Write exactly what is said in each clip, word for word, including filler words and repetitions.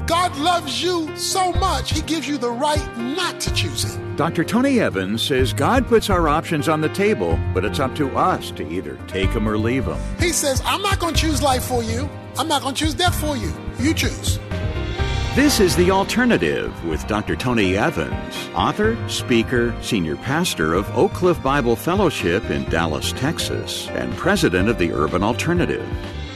God loves you so much, he gives you the right not to choose it. Doctor Tony Evans says God puts our options on the table, but it's up to us to either take them or leave them. He says, I'm not going to choose life for you. I'm not going to choose death for you. You choose. This is The Alternative with Doctor Tony Evans, author, speaker, senior pastor of Oak Cliff Bible Fellowship in Dallas, Texas, and president of the Urban Alternative.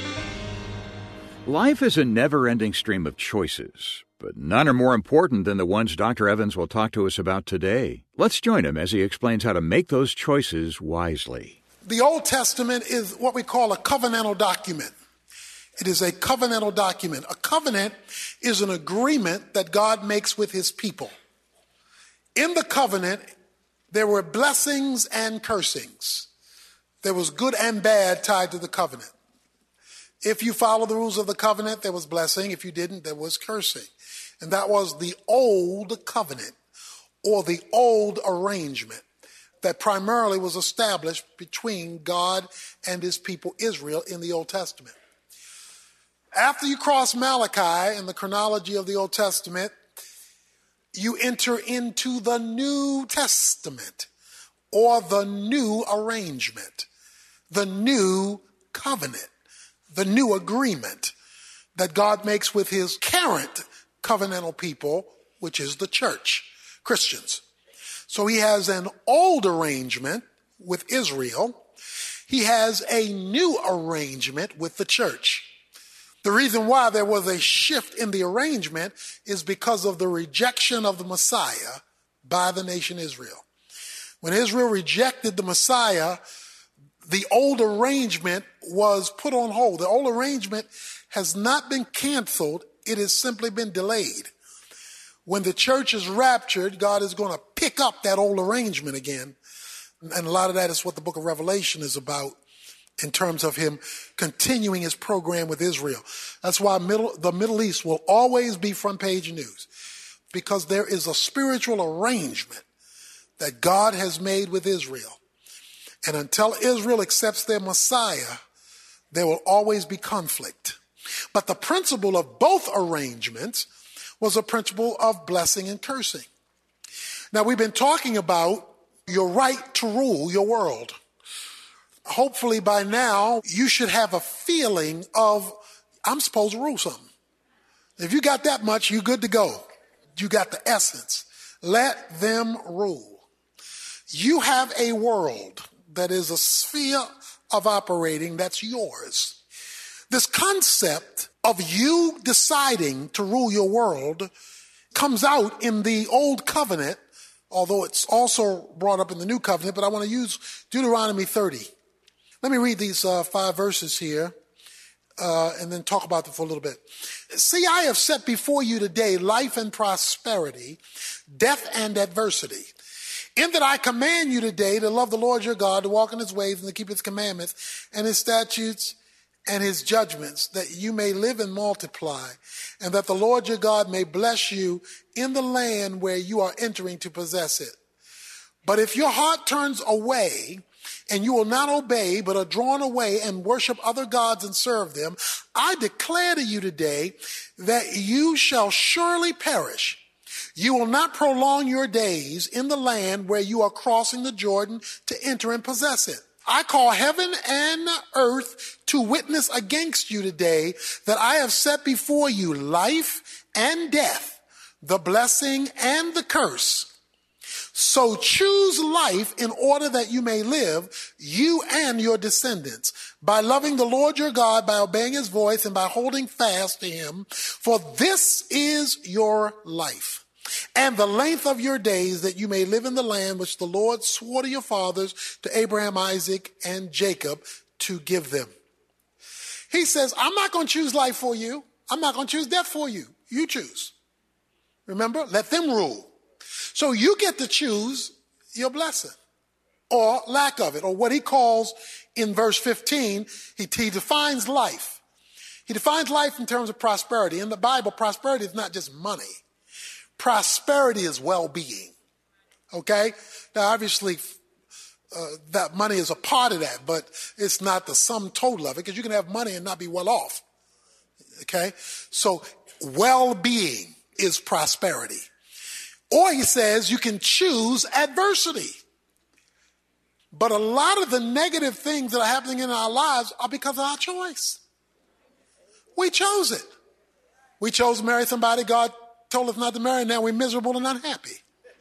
Life is a never-ending stream of choices, but none are more important than the ones Doctor Evans will talk to us about today. Let's join him as he explains how to make those choices wisely. The Old Testament is what we call a covenantal document. It is a covenantal document. A covenant is an agreement that God makes with his people. In the covenant, there were blessings and cursings. There was good and bad tied to the covenant. If you follow the rules of the covenant, there was blessing. If you didn't, there was cursing. And that was the old covenant or the old arrangement that primarily was established between God and his people Israel in the Old Testament. After you cross Malachi in the chronology of the Old Testament, you enter into the New Testament or the new arrangement, the new covenant. The new agreement that God makes with his current covenantal people, which is the church, Christians. So he has an old arrangement with Israel. He has a new arrangement with the church. The reason why there was a shift in the arrangement is because of the rejection of the Messiah by the nation Israel. When Israel rejected the Messiah, the old arrangement was put on hold. The old arrangement has not been canceled. It has simply been delayed. When the church is raptured, God is going to pick up that old arrangement again. And a lot of that is what the book of Revelation is about in terms of him continuing his program with Israel. That's why middle, the Middle East will always be front page news, because there is a spiritual arrangement that God has made with Israel. And until Israel accepts their Messiah, there will always be conflict. But the principle of both arrangements was a principle of blessing and cursing. Now, we've been talking about your right to rule your world. Hopefully by now, you should have a feeling of, I'm supposed to rule something. If you got that much, you're good to go. You got the essence. Let them rule. You have a world that is a sphere of operating that's yours. This concept of you deciding to rule your world comes out in the Old Covenant, although it's also brought up in the New Covenant, but I want to use Deuteronomy thirty. Let me read these uh, five verses here uh, and then talk about them for a little bit. See, I have set before you today life and prosperity, death and adversity. In that I command you today to love the Lord your God, to walk in his ways and to keep his commandments and his statutes and his judgments, that you may live and multiply, and that the Lord your God may bless you in the land where you are entering to possess it. But if your heart turns away and you will not obey, but are drawn away and worship other gods and serve them, I declare to you today that you shall surely perish. You will not prolong your days in the land where you are crossing the Jordan to enter and possess it. I call heaven and earth to witness against you today that I have set before you life and death, the blessing and the curse. So choose life in order that you may live, you and your descendants, by loving the Lord your God, by obeying his voice, and by holding fast to him. For this is your life and the length of your days, that you may live in the land which the Lord swore to your fathers, to Abraham, Isaac, and Jacob, to give them. He says, I'm not going to choose life for you. I'm not going to choose death for you. You choose. Remember, let them rule. So you get to choose your blessing or lack of it, or what he calls in verse fifteen, he, he defines life. He defines life in terms of prosperity. In the Bible, prosperity is not just money. Prosperity is well-being, okay? Now, obviously, uh, that money is a part of that, but it's not the sum total of it, because you can have money and not be well off, okay? So well-being is prosperity. Or he says you can choose adversity. But a lot of the negative things that are happening in our lives are because of our choice. We chose it. We chose to marry somebody God told us not to marry, and now we're miserable and unhappy.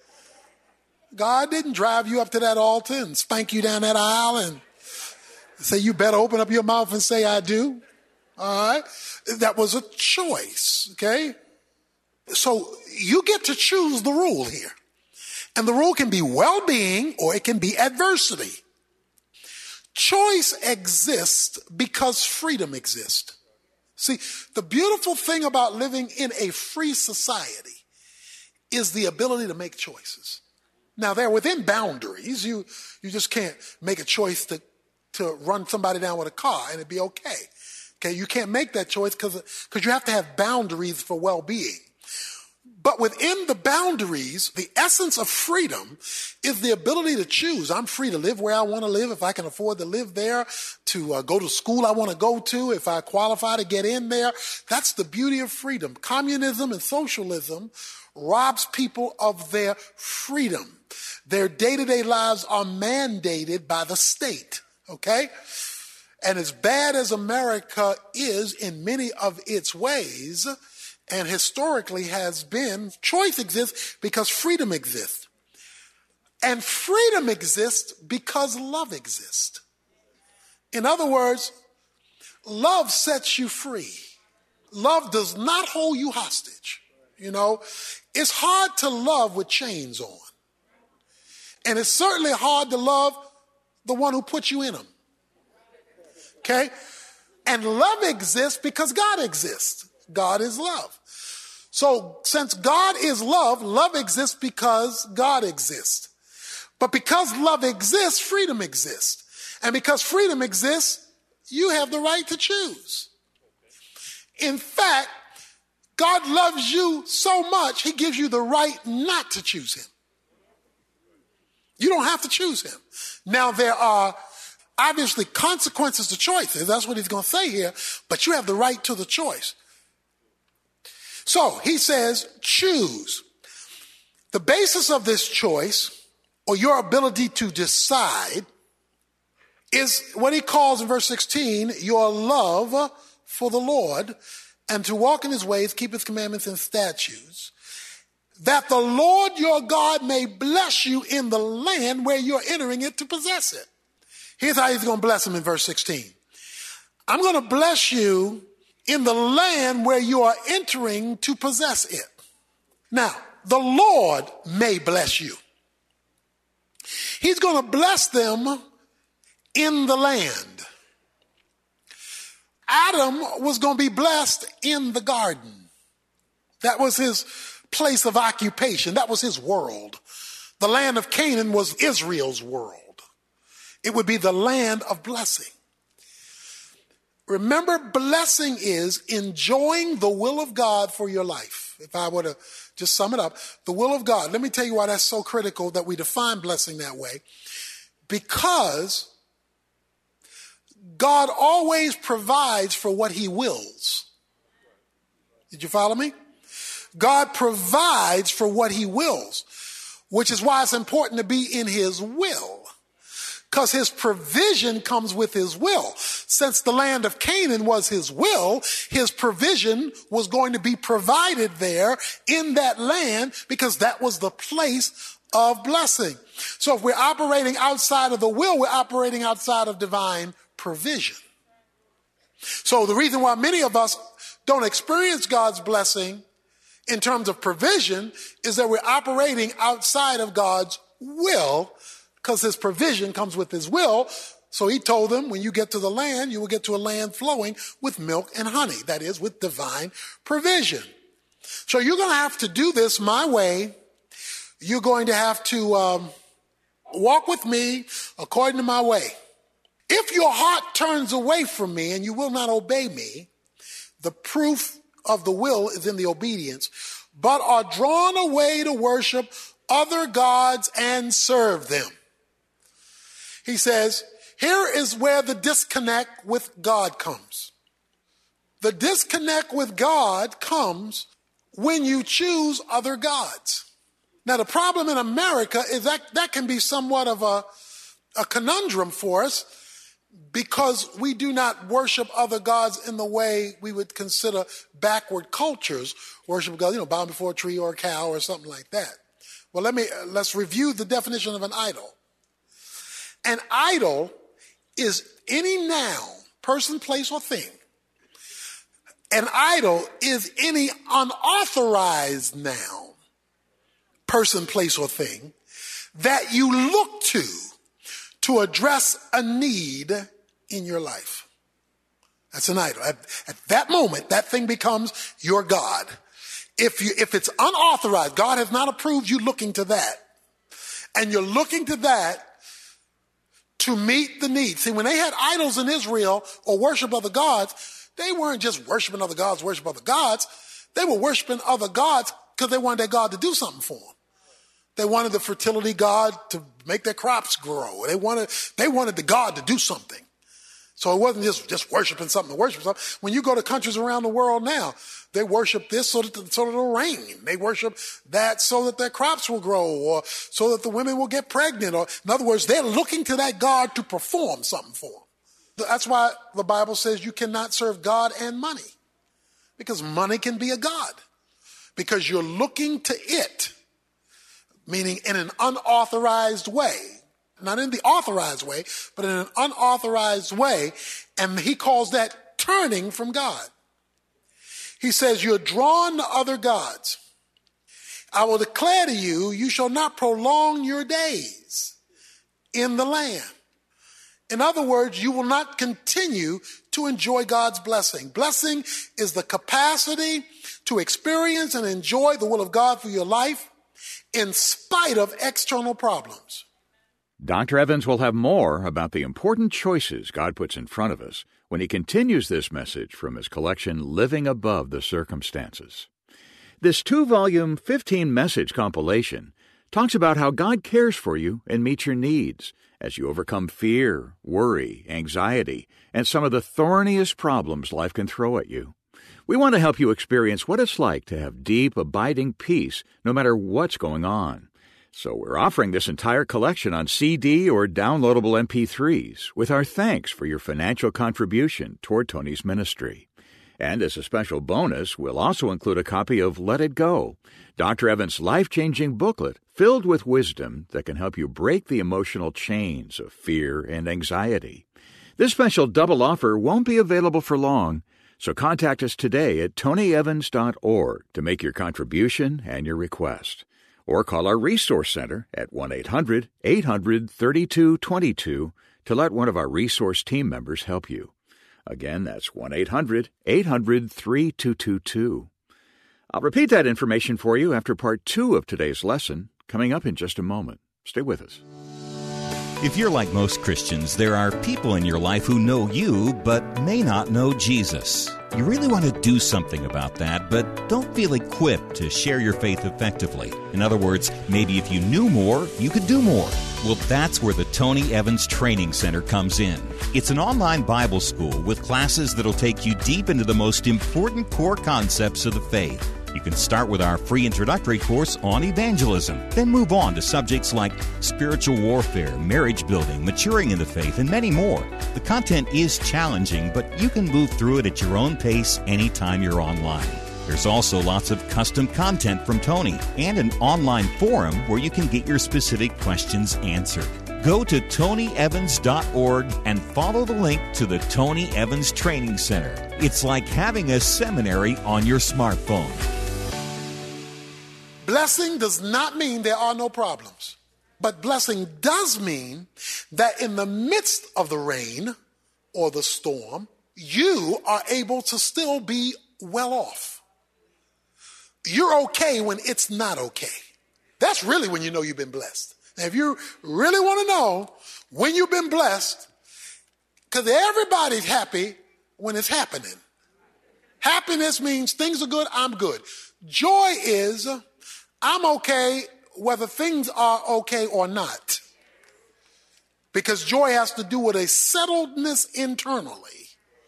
God didn't drive you up to that altar and spank you down that aisle and say you better open up your mouth and say I do. All right? That was a choice, okay? So you get to choose the rule here. And the rule can be well-being or it can be adversity. Choice exists because freedom exists. See, the beautiful thing about living in a free society is the ability to make choices. Now, they're within boundaries. You, you just can't make a choice to, to run somebody down with a car and it'd be okay. Okay, you can't make that choice because because you have to have boundaries for well-being. But within the boundaries, the essence of freedom is the ability to choose. I'm free to live where I want to live, if I can afford to live there, to uh, go to school I want to go to, if I qualify to get in there. That's the beauty of freedom. Communism and socialism robs people of their freedom. Their day-to-day lives are mandated by the state, okay? And as bad as America is in many of its ways, and historically has been, choice exists because freedom exists. And freedom exists because love exists. In other words, love sets you free. Love does not hold you hostage. You know, it's hard to love with chains on. And it's certainly hard to love the one who put you in them. Okay? And love exists because God exists. God is love. So since God is love, love exists because God exists. But because love exists, freedom exists. And because freedom exists, you have the right to choose. In fact, God loves you so much, he gives you the right not to choose him. You don't have to choose him. Now, there are obviously consequences to choices. That's what he's going to say here. But you have the right to the choice. So he says, choose. The basis of this choice, or your ability to decide, is what he calls in verse sixteen, your love for the Lord, and to walk in his ways, keep his commandments and statutes, that the Lord your God may bless you in the land where you're entering it to possess it. Here's how he's going to bless him in verse sixteen. I'm going to bless you in the land where you are entering to possess it. Now, the Lord may bless you. He's going to bless them in the land. Adam was going to be blessed in the garden. That was his place of occupation. That was his world. The land of Canaan was Israel's world. It would be the land of blessing. Remember, blessing is enjoying the will of God for your life. If I were to just sum it up, the will of God. Let me tell you why that's so critical that we define blessing that way. Because God always provides for what he wills. Did you follow me? God provides for what he wills, which is why it's important to be in his will. Because his provision comes with his will. Since the land of Canaan was his will, his provision was going to be provided there in that land because that was the place of blessing. So if we're operating outside of the will, we're operating outside of divine provision. So the reason why many of us don't experience God's blessing in terms of provision is that we're operating outside of God's will, because his provision comes with his will. So he told them, when you get to the land, you will get to a land flowing with milk and honey. That is, with divine provision. So you're going to have to do this my way. You're going to have to um, walk with me according to my way. If your heart turns away from me and you will not obey me, the proof of the will is in the obedience, but are drawn away to worship other gods and serve them. He says, here is where the disconnect with God comes. The disconnect with God comes when you choose other gods. Now, the problem in America is that that can be somewhat of a, a conundrum for us because we do not worship other gods in the way we would consider backward cultures worship God, you know, bowing before a tree or a cow or something like that. Well, let me, let's review the definition of an idol. An idol is any noun, person, place, or thing. An idol is any unauthorized noun, person, place, or thing that you look to to address a need in your life. That's an idol. At, at that moment, that thing becomes your God. If you, if it's unauthorized, God has not approved you looking to that, and you're looking to that to meet the need. See, when they had idols in Israel or worship other gods, they weren't just worshiping other gods, worship other gods. They were worshiping other gods because they wanted that God to do something for them. They wanted the fertility God to make their crops grow. They wanted, they wanted the God to do something. So it wasn't just, just worshiping something to worship something. When you go to countries around the world now, they worship this so that, the, so that it'll rain. They worship that so that their crops will grow or so that the women will get pregnant. Or, in other words, they're looking to that God to perform something for them. That's why the Bible says you cannot serve God and money, because money can be a god, because you're looking to it, meaning in an unauthorized way, not in the authorized way, but in an unauthorized way. And he calls that turning from God. He says, you're drawn to other gods. I will declare to you, you shall not prolong your days in the land. In other words, you will not continue to enjoy God's blessing. Blessing is the capacity to experience and enjoy the will of God for your life in spite of external problems. Doctor Evans will have more about the important choices God puts in front of us when he continues this message from his collection, Living Above the Circumstances. This two-volume, fifteen-message compilation talks about how God cares for you and meets your needs as you overcome fear, worry, anxiety, and some of the thorniest problems life can throw at you. We want to help you experience what it's like to have deep, abiding peace no matter what's going on. So we're offering this entire collection on C D or downloadable M P threes with our thanks for your financial contribution toward Tony's ministry. And as a special bonus, we'll also include a copy of Let It Go, Doctor Evans' life-changing booklet filled with wisdom that can help you break the emotional chains of fear and anxiety. This special double offer won't be available for long, so contact us today at tony evans dot org to make your contribution and your request. Or call our Resource Center at one eight hundred eight hundred thirty-two twenty-two to let one of our resource team members help you. Again, that's one eight hundred eight hundred thirty-two twenty-two. I'll repeat that information for you after part two of today's lesson, coming up in just a moment. Stay with us. If you're like most Christians, there are people in your life who know you but may not know Jesus. You really want to do something about that, but don't feel equipped to share your faith effectively. In other words, maybe if you knew more, you could do more. Well, that's where the Tony Evans Training Center comes in. It's an online Bible school with classes that'll take you deep into the most important core concepts of the faith. You can start with our free introductory course on evangelism, then move on to subjects like spiritual warfare, marriage building, maturing in the faith, and many more. The content is challenging, but you can move through it at your own pace anytime you're online. There's also lots of custom content from Tony and an online forum where you can get your specific questions answered. Go to tony evans dot org and follow the link to the Tony Evans Training Center. It's like having a seminary on your smartphone. Blessing does not mean there are no problems, but blessing does mean that in the midst of the rain or the storm, you are able to still be well off. You're okay when it's not okay. That's really when you know you've been blessed. Now, if you really want to know when you've been blessed, because everybody's happy when it's happening. Happiness means things are good, I'm good. Joy is I'm okay whether things are okay or not. Because joy has to do with a settledness internally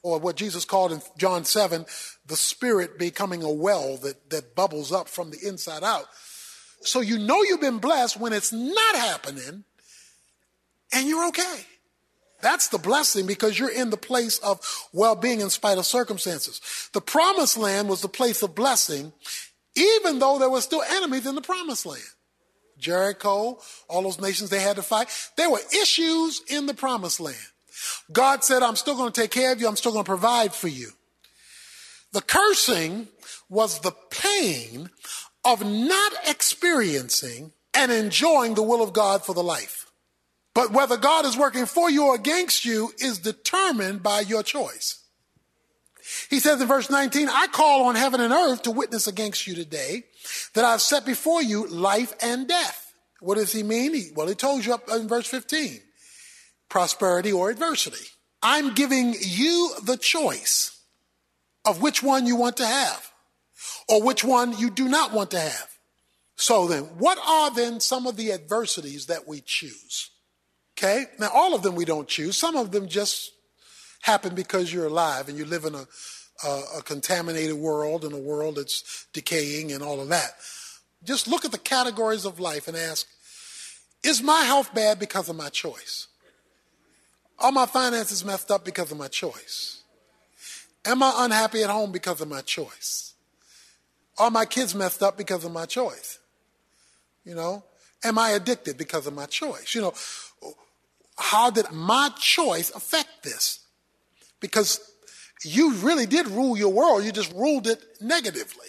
or what Jesus called in John seven, the Spirit becoming a well that, that bubbles up from the inside out. So you know you've been blessed when it's not happening and you're okay. That's the blessing, because you're in the place of well-being in spite of circumstances. The promised land was the place of blessing, even though there were still enemies in the promised land. Jericho, all those nations they had to fight. There were issues in the promised land. God said, I'm still going to take care of you. I'm still going to provide for you. The cursing was the pain of not experiencing and enjoying the will of God for the life. But whether God is working for you or against you is determined by your choice. He says in verse nineteen, I call on heaven and earth to witness against you today that I've set before you life and death. What does he mean? He, well, he told you up in verse fifteen, prosperity or adversity. I'm giving you the choice of which one you want to have or which one you do not want to have. So then, what are then some of the adversities that we choose? Okay, now all of them we don't choose. Some of them just happen because you're alive and you live in a, a, a contaminated world, in a world that's decaying and all of that. Just look at the categories of life and ask, is my health bad because of my choice? Are my finances messed up because of my choice? Am I unhappy at home because of my choice? Are my kids messed up because of my choice? You know, am I addicted because of my choice? You know, how did my choice affect this? Because you really did rule your world. You just ruled it negatively.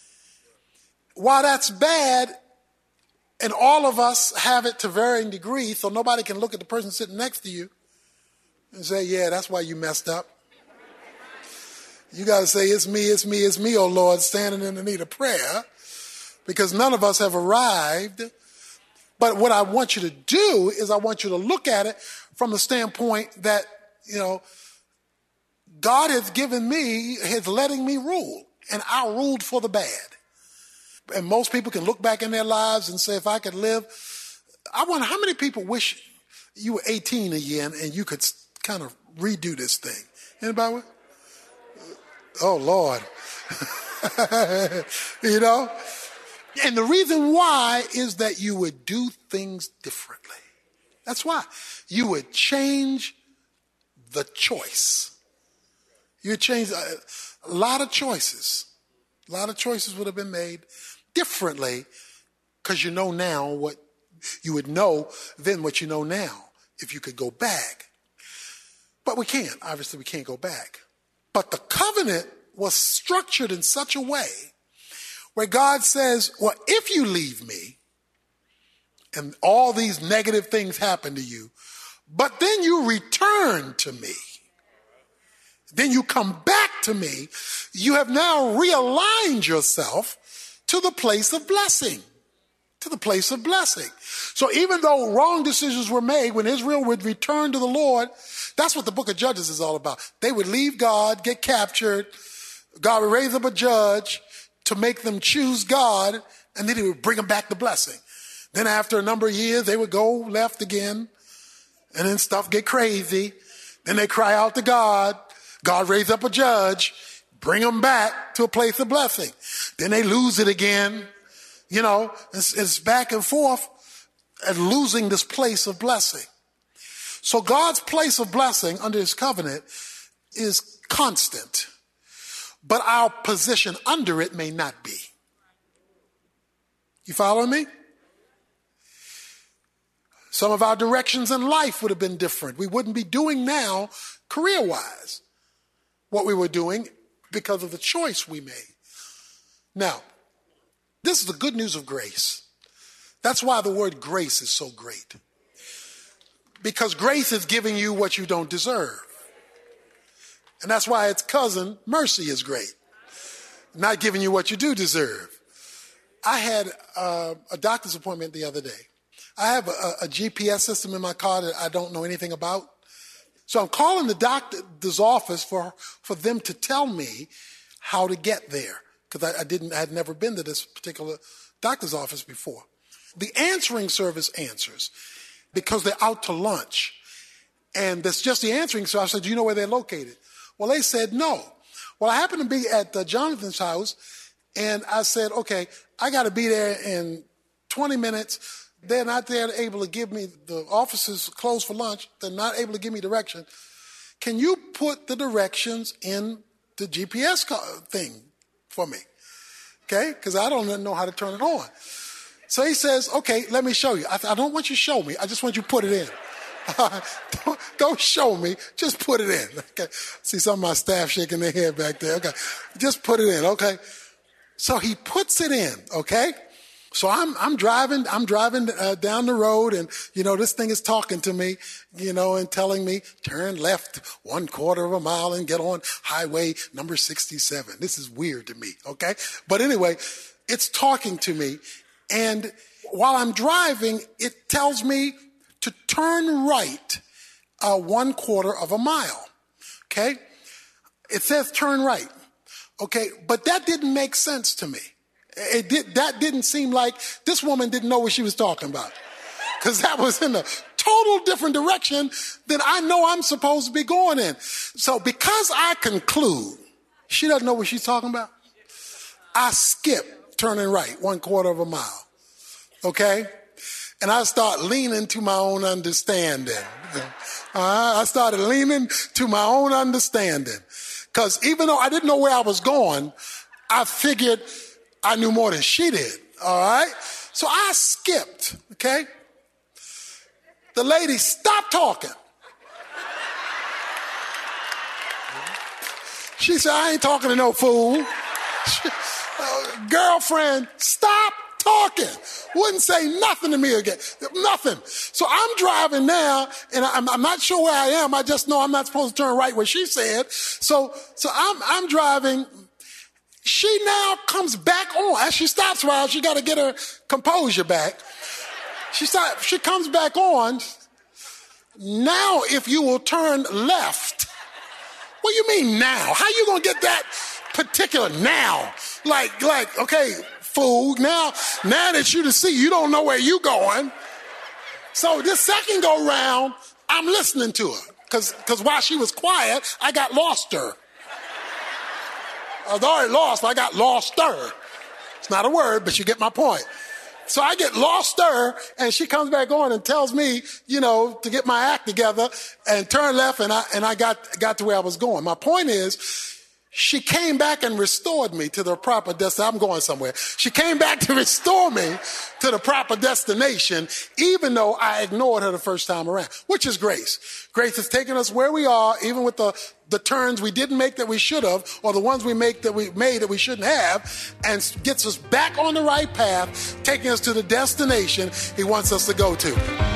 While that's bad, and all of us have it to varying degrees, so nobody can look at the person sitting next to you and say, yeah, that's why you messed up. You got to say, it's me, it's me, it's me, oh Lord, standing in the need of prayer, because none of us have arrived. But what I want you to do is I want you to look at it from the standpoint that, you know, God has given me, has letting me rule, and I ruled for the bad. And most people can look back in their lives and say, if I could live, I wonder how many people wish you were eighteen again and you could kind of redo this thing. Anybody? Oh, Lord. You know? And the reason why is that you would do things differently. That's why. You would change the choice. You would change a, a lot of choices. A lot of choices would have been made differently because you know now what you would know then what you know now if you could go back. But we can't. Obviously, we can't go back. But the covenant was structured in such a way where God says, well, if you leave me and all these negative things happen to you, but then you return to me, then you come back to me, you have now realigned yourself to the place of blessing, to the place of blessing. So even though wrong decisions were made when Israel would return to the Lord, that's what the book of Judges is all about. They would leave God, get captured, God would raise up a judge to make them choose God, and then he would bring them back the blessing. Then after a number of years, they would go left again, and then stuff get crazy. Then they cry out to God. God raise up a judge, bring them back to a place of blessing. Then they lose it again. You know, it's, it's back and forth and losing this place of blessing. So God's place of blessing under his covenant is constant, but our position under it may not be. You following me? Some of our directions in life would have been different. We wouldn't be doing now, career-wise, what we were doing because of the choice we made. Now, this is the good news of grace. That's why the word grace is so great. Because grace is giving you what you don't deserve. And that's why its cousin, mercy, is great. Not giving you what you do deserve. I had uh, a doctor's appointment the other day. I have a, a G P S system in my car that I don't know anything about. So I'm calling the doctor's office for, for them to tell me how to get there. Because I, I didn't, I had never been to this particular doctor's office before. The answering service answers because they're out to lunch. And that's just the answering service. I said, do you know where they're located? Well, they said no. Well, I happened to be at uh, Jonathan's house, and I said, okay, I got to be there in twenty minutes. They're not there able to give me, the offices closed for lunch. They're not able to give me direction. Can you put the directions in the G P S thing for me? Okay, because I don't know how to turn it on. So he says, okay, let me show you. I, I don't want you to show me. I just want you to put it in. don't, don't show me. Just put it in. Okay. See some of my staff shaking their head back there. Okay. Just put it in. Okay. So he puts it in. Okay. So I'm I'm driving I'm driving uh, down the road, and you know this thing is talking to me, you know, and telling me turn left one quarter of a mile and get on highway number sixty-seven. This is weird to me, okay? But anyway, it's talking to me, and while I'm driving, it tells me to turn right uh, one quarter of a mile, okay? It says turn right, okay, but that didn't make sense to me. It did, that didn't seem like this woman didn't know what she was talking about, because that was in a total different direction than I know I'm supposed to be going in. So because I conclude she doesn't know what she's talking about, I skip turning right one quarter of a mile, okay? And I start leaning to my own understanding. Uh, I started leaning to my own understanding, because even though I didn't know where I was going, I figured I knew more than she did, all right? So I skipped, okay? The lady stopped talking. She said, I ain't talking to no fool. uh, girlfriend, stop talking. Wouldn't say nothing to me again, nothing. So I'm driving now, and I'm, I'm not sure where I am. I just know I'm not supposed to turn right where she said. So, so I'm, I'm driving. She now comes back on. As she stops a while, she got to get her composure back. She start, she comes back on. Now, if you will turn left. What do you mean now? How you going to get that particular now? Like, like, okay, fool, now, now that you to see, you don't know where you going. So this second go round, I'm listening to her. Because because while she was quiet, I got lost her. I was already lost, but I got lost her. It's not a word, but you get my point. So I get lost her, and she comes back on and tells me, you know, to get my act together and turn left, and I and I got got to where I was going. My point is, she came back and restored me to the proper destination. I'm going somewhere. She came back to restore me to the proper destination, even though I ignored her the first time around, which is grace. Grace has taken us where we are, even with the, the turns we didn't make that we should have, or the ones we make that we made that we shouldn't have, and gets us back on the right path, taking us to the destination he wants us to go to.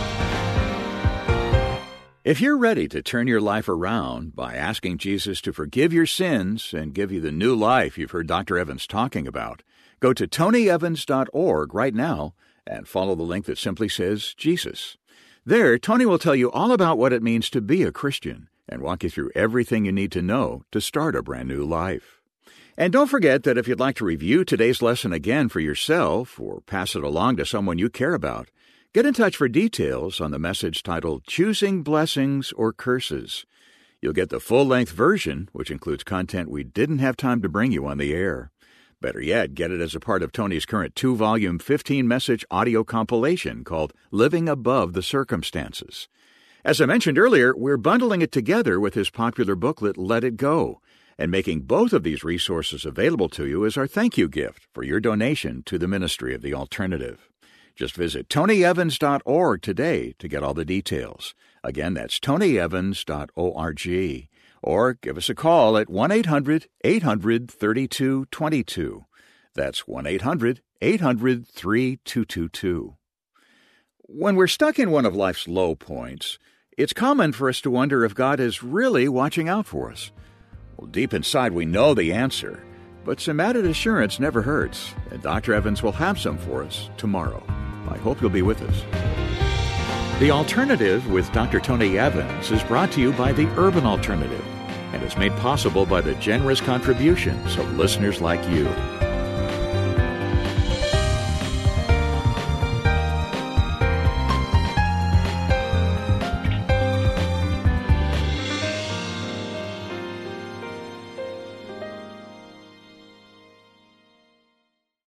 If you're ready to turn your life around by asking Jesus to forgive your sins and give you the new life you've heard Doctor Evans talking about, go to tony evans dot org right now and follow the link that simply says Jesus. There, Tony will tell you all about what it means to be a Christian and walk you through everything you need to know to start a brand new life. And don't forget that if you'd like to review today's lesson again for yourself or pass it along to someone you care about, get in touch for details on the message titled Choosing Blessings or Curses. You'll get the full-length version, which includes content we didn't have time to bring you on the air. Better yet, get it as a part of Tony's current two-volume, fifteen-message audio compilation called Living Above the Circumstances. As I mentioned earlier, we're bundling it together with his popular booklet, Let It Go, and making both of these resources available to you as our thank you gift for your donation to the Ministry of the Alternative. Just visit tony evans dot org today to get all the details. Again, that's tony evans dot org. Or give us a call at one eight hundred eight hundred thirty-two twenty-two. That's one eight hundred eight hundred thirty-two twenty-two. When we're stuck in one of life's low points, it's common for us to wonder if God is really watching out for us. Well, deep inside we know the answer, but some added assurance never hurts, and Doctor Evans will have some for us tomorrow. I hope you'll be with us. The Alternative with Doctor Tony Evans is brought to you by the Urban Alternative and is made possible by the generous contributions of listeners like you.